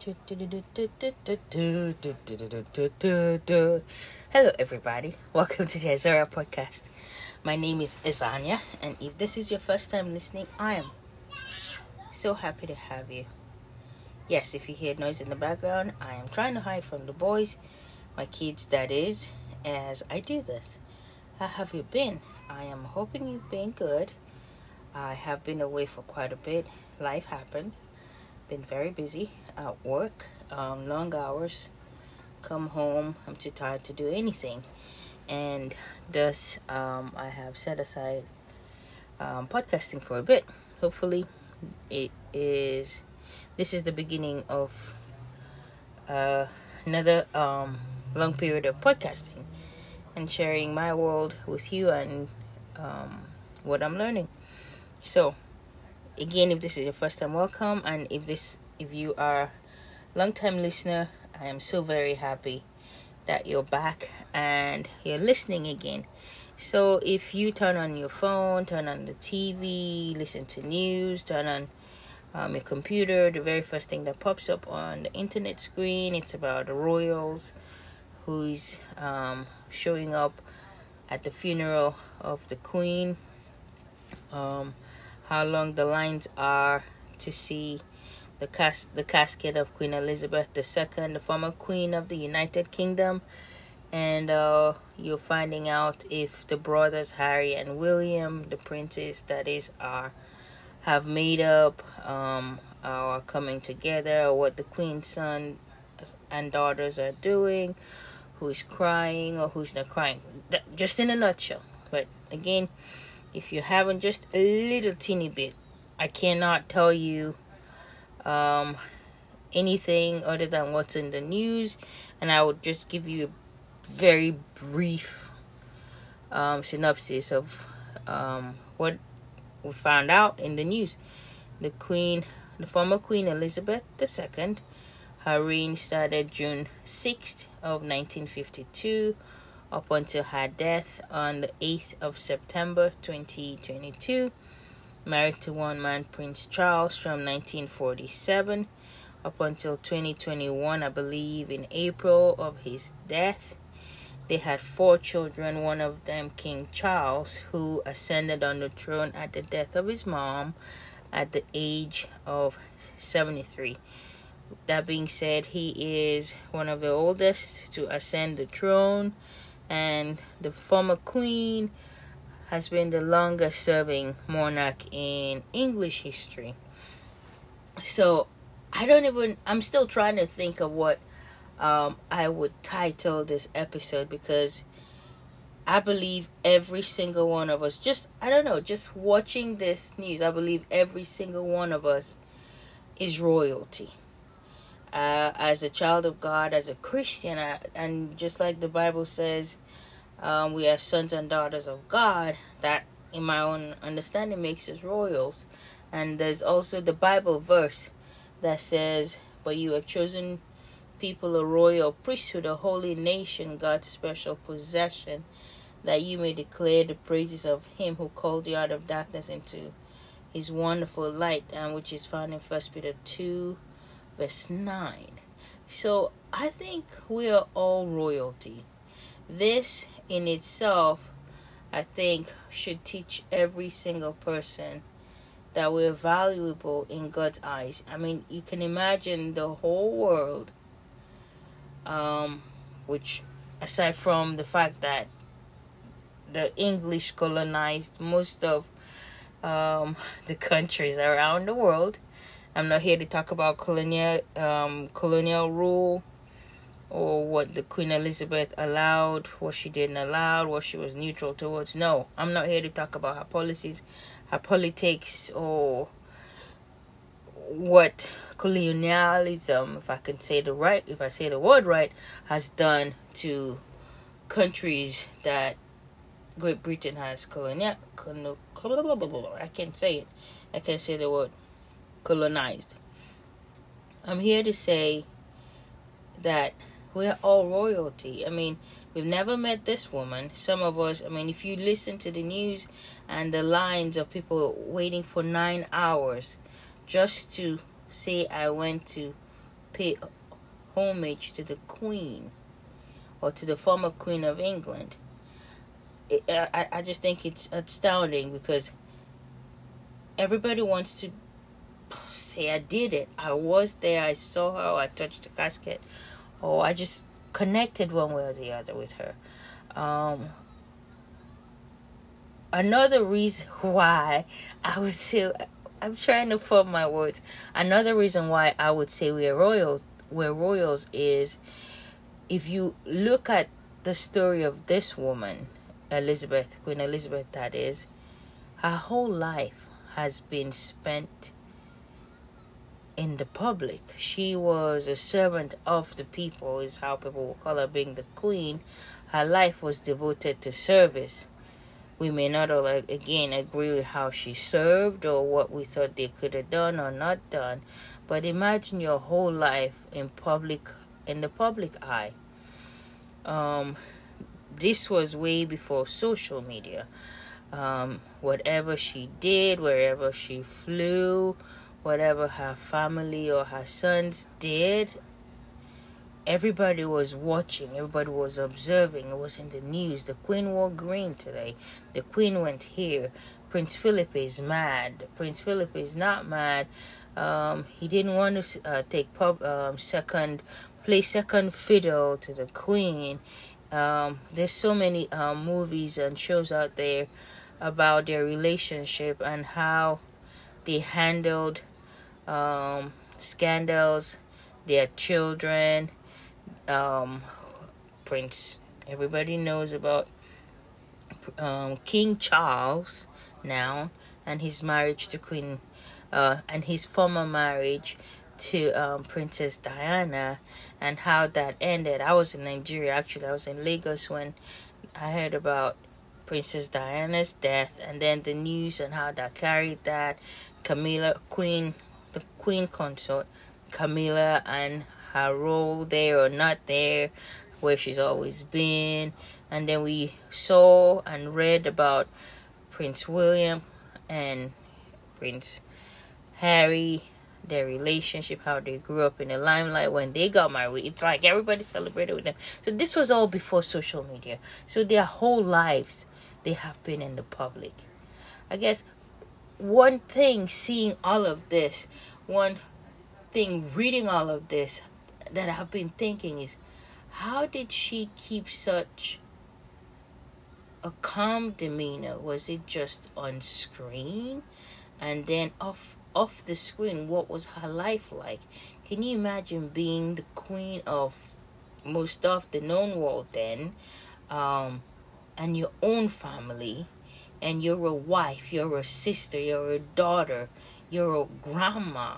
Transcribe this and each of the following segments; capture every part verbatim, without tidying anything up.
Hello, everybody. Welcome to the Azara podcast. My name is Isanya, and if this is your first time listening, I am so happy to have you. Yes, if you hear noise in the background, I am trying to hide from the boys, my kids, that is, as I do this. How have you been? I am hoping you've been good. I have been away for quite a bit. Life happened. Been very busy at work, um, long hours. Come home, I'm too tired to do anything, and thus um, I have set aside um, podcasting for a bit. Hopefully, it is. This is the beginning of uh, another um, long period of podcasting and sharing my world with you and um, what I'm learning. So, again, if this is your first time, welcome, and if this, if you are a long-time listener, I am so very happy that you're back and you're listening again. So, if you turn on your phone, turn on the T V, listen to news, turn on um, your computer, the very first thing that pops up on the internet screen, it's about the royals who's um, showing up at the funeral of the Queen. Um, how long the lines are to see the cas- the casket of Queen Elizabeth the Second, the former Queen of the United Kingdom, and uh, you're finding out if the brothers Harry and William, the princes that is, are have made up, um, are coming together, or what the Queen's son and daughters are doing, who's crying or who's not crying. That, just in a nutshell. But again, if you haven't, just a little teeny bit, I cannot tell you um, anything other than what's in the news, and I would just give you a very brief um, synopsis of um, what we found out in the news. The Queen, the former Queen Elizabeth the Second, her reign started June sixth of nineteen fifty-two up until her death on the eighth of September twenty twenty-two. Married to one man, Prince Charles, from nineteen forty-seven up until twenty twenty-one, I believe, in April of his death. They had four children, one of them King Charles, who ascended on the throne at the death of his mom at the age of seventy-three. That being said, he is one of the oldest to ascend the throne, and the former queen has been the longest serving monarch in English history. So I don't even, I'm still trying to think of what um, I would title this episode, because I believe every single one of us, just, I don't know, just watching this news, I believe every single one of us is royalty. Uh, as a child of God, as a Christian, uh, and just like the Bible says, um, we are sons and daughters of God. That, in my own understanding, makes us royals. And there's also the Bible verse that says, "But you have chosen people, a royal priesthood, a holy nation, God's special possession, that you may declare the praises of Him who called you out of darkness into His wonderful light," and which is found in First Peter two. Verse nine. So I think we are all royalty. This in itself, I think, should teach every single person that we're valuable in God's eyes. I mean, you can imagine the whole world, um, which, aside from the fact that the English colonized most of um, the countries around the world. I'm not here to talk about colonial um, colonial rule, or what the Queen Elizabeth allowed, what she didn't allow, what she was neutral towards. No, I'm not here to talk about her policies, her politics, or what colonialism, if I can say the right, if I say the word right, has done to countries that Great Britain has colonial. I can't say it. I can't say the word. Colonized. I'm here to say that we're all royalty. I mean, we've never met this woman. Some of us, I mean, if you listen to the news and the lines of people waiting for nine hours just to say I went to pay homage to the Queen or to the former Queen of England. It, I, I just think it's astounding because everybody wants to say I did it. I was there. I saw her. I touched the casket. Or I just connected one way or the other with her. Um, another reason why I would say, I'm trying to form my words. Another reason why I would say we're royal, we're royals is if you look at the story of this woman, Elizabeth, Queen Elizabeth, that is, her whole life has been spent in the public. She was a servant of the people, is how people will call her, being the queen. Her life was devoted to service. We may not all, again, agree with how she served or what we thought they could have done or not done, but imagine your whole life in public, in the public eye. Um, this was way before social media. Um, whatever she did, wherever she flew, whatever her family or her sons did, everybody was watching, everybody was observing. It was in the news. The Queen wore green today. The Queen went here. Prince Philip is mad. Prince Philip is not mad. Um, he didn't want to uh, take pub, um, second, play second fiddle to the Queen. Um, there's so many um, movies and shows out there about their relationship and how they handled um, scandals, their children. Um, Prince, everybody knows about um, King Charles now and his marriage to Queen, uh, and his former marriage to um, Princess Diana, and how that ended. I was in Nigeria, actually. I was in Lagos when I heard about Princess Diana's death, and then the news and how that carried that. Camilla, Queen, the Queen consort, Camilla, and her role there or not there, where she's always been. And then we saw and read about Prince William and Prince Harry, their relationship, how they grew up in the limelight when they got married. It's like everybody celebrated with them. So this was all before social media. So their whole lives, they have been in the public. I guess one thing, seeing all of this, one thing, reading all of this, that I've been thinking is, how did she keep such a calm demeanor? Was it just on screen? And then off off the screen, what was her life like? Can you imagine being the queen of most of the known world then, um, and your own family, and you're a wife, you're a sister, you're a daughter, you're a grandma?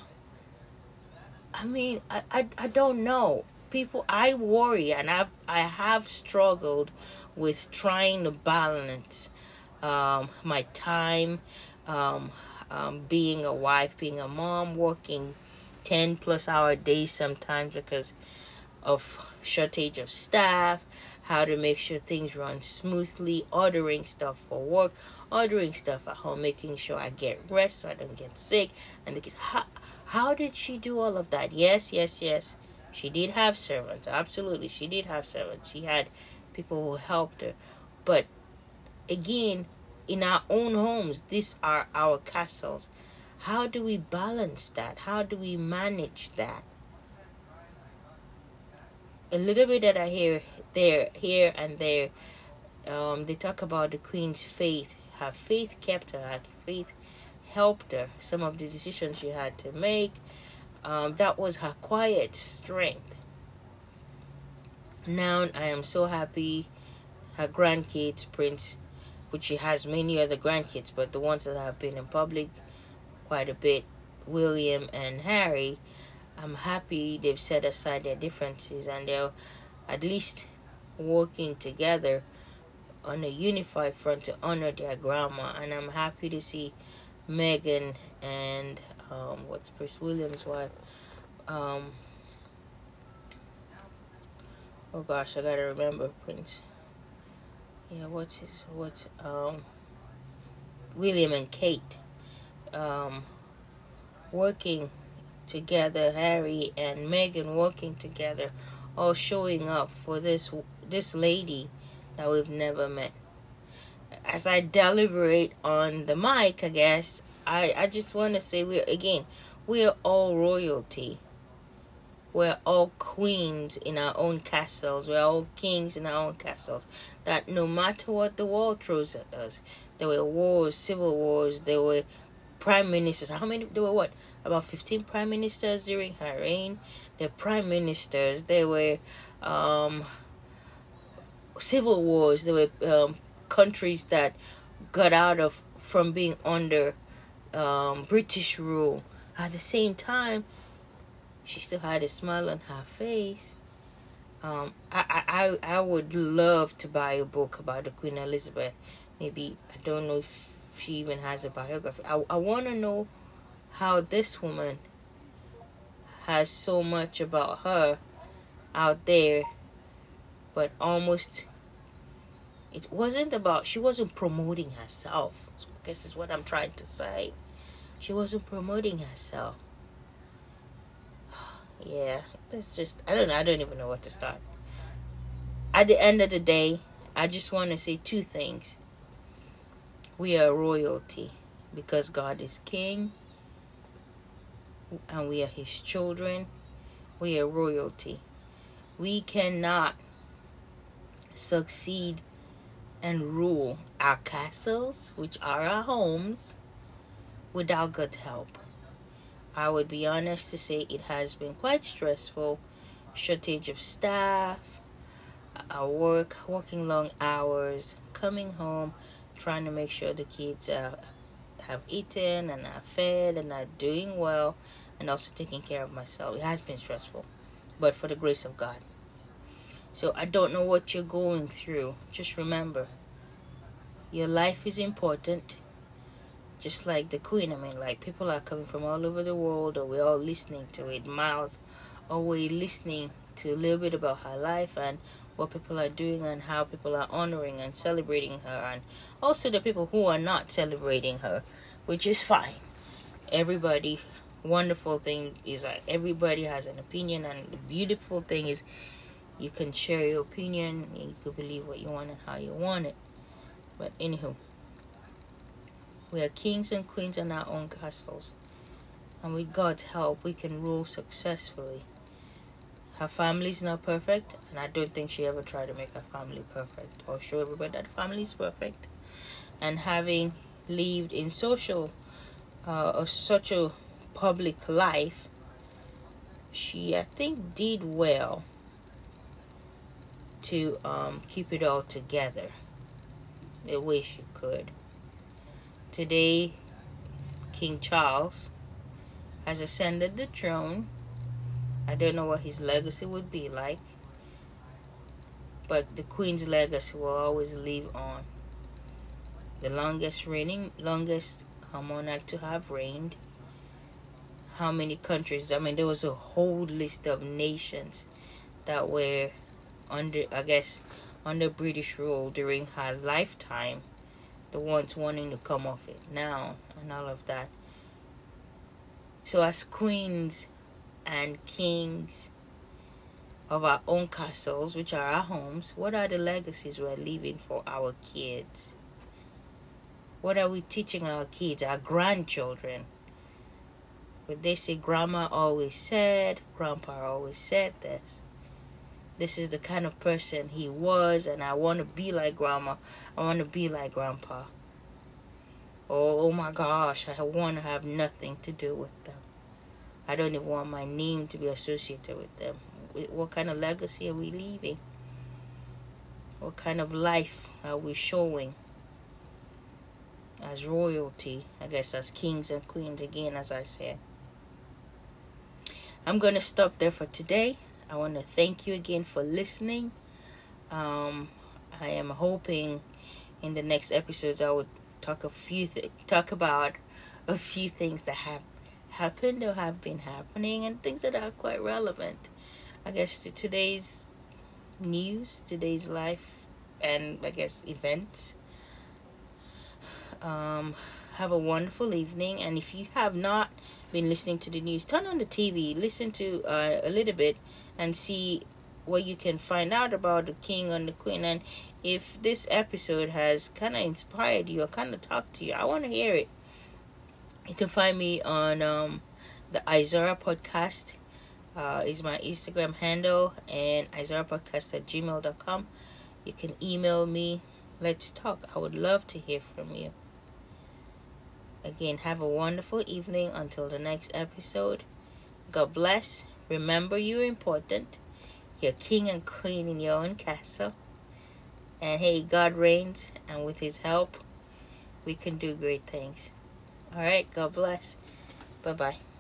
I mean, I, I, I don't know. People, I worry, and I've, I have struggled with trying to balance um, my time, um, um, being a wife, being a mom, working ten plus hour days sometimes because of shortage of staff, how to make sure things run smoothly, ordering stuff for work, ordering stuff at home, making sure I get rest so I don't get sick. And the kids, how, how did she do all of that? Yes, yes, yes. She did have servants. Absolutely, she did have servants. She had people who helped her. But again, in our own homes, these are our castles. How do we balance that? How do we manage that? A little bit that I hear there, here and there, um, they talk about the Queen's faith. Her faith kept her. Her faith helped her. Some of the decisions she had to make, um, that was her quiet strength. Now I am so happy her grandkids, Prince, which she has many other grandkids, but the ones that have been in public quite a bit, William and Harry, I'm happy they've set aside their differences and they're at least working together on a unified front to honor their grandma. And I'm happy to see Meghan and um, what's Prince William's wife? Um, oh gosh, I gotta remember Prince. Yeah, what's his what's um William and Kate um working together, Harry and Meghan working together, all showing up for this this lady that we've never met. As I deliberate on the mic, I guess, I, I just want to say, we're again, we're all royalty. We're all queens in our own castles. We're all kings in our own castles. That no matter what the world throws at us, there were wars, civil wars, there were prime ministers. How many? There were what? About fifteen prime ministers during her reign. The prime ministers. There were um, civil wars. There were um, countries that got out of from being under um, British rule. At the same time, she still had a smile on her face. Um, I, I, I would love to buy a book about the Queen Elizabeth. Maybe, I don't know if she even has a biography. I, I want to know how this woman has so much about her out there, but almost, it wasn't about, she wasn't promoting herself. I guess is what I'm trying to say. She wasn't promoting herself. Yeah, that's just, I don't know, I don't even know what to start. At the end of the day, I just want to say two things. We are royalty because God is king and we are his children. We are royalty. We cannot succeed and rule our castles, which are our homes, without God's help. I would be honest to say it has been quite stressful. Shortage of staff, our work, working long hours, coming home, trying to make sure the kids uh, have eaten and are fed and are doing well, and also taking care of myself. It has been stressful, but for the grace of God. So I don't know what you're going through. Just remember, your life is important. Just like the Queen, I mean, like, people are coming from all over the world, or we're all listening to it miles away, listening to a little bit about her life and what people are doing and how people are honoring and celebrating her, and also the people who are not celebrating her, which is fine. Everybody, wonderful thing is that everybody has an opinion, and the beautiful thing is you can share your opinion, and you can believe what you want and how you want it. But anywho, we are kings and queens in our own castles. And with God's help, we can rule successfully. Her family is not perfect, and I don't think she ever tried to make her family perfect or show everybody that family is perfect. And having lived in social, uh, or such a public life, she, I think, did well to um, keep it all together the way she could. Today, King Charles has ascended the throne. I don't know what his legacy would be like, but the Queen's legacy will always live on. The longest reigning, longest monarch to have reigned. How many countries? I mean, there was a whole list of nations that were under, I guess, under British rule during her lifetime. The ones wanting to come off it now and all of that. So as queens and kings of our own castles, which are our homes, what are the legacies we're leaving for our kids? What are we teaching our kids, our grandchildren? But they say grandma always said, grandpa always said this. This is the kind of person he was, and I want to be like grandma. I want to be like grandpa. Oh, oh my gosh, I want to have nothing to do with them. I don't even want my name to be associated with them. What kind of legacy are we leaving? What kind of life are we showing as royalty? I guess as kings and queens again, as I said. I'm going to stop there for today. I want to thank you again for listening. Um, I am hoping in the next episodes I would talk a few th- talk about a few things that have happened or have been happening, and things that are quite relevant, I guess, to today's news, today's life, and I guess events. Um, have a wonderful evening, and if you have not been listening to the news, turn on the T V, listen to uh, a little bit, and see what you can find out about the king and the queen. And if this episode has kind of inspired you or kind of talked to you, I want to hear it. You can find me on um, the Izora Podcast. Uh, is my Instagram handle, and Izora Podcast at gmail dot com. You can email me. Let's talk. I would love to hear from you. Again, have a wonderful evening until the next episode. God bless. Remember, you're important. You're king and queen in your own castle. And hey, God reigns, and with his help, we can do great things. All right, God bless. Bye-bye.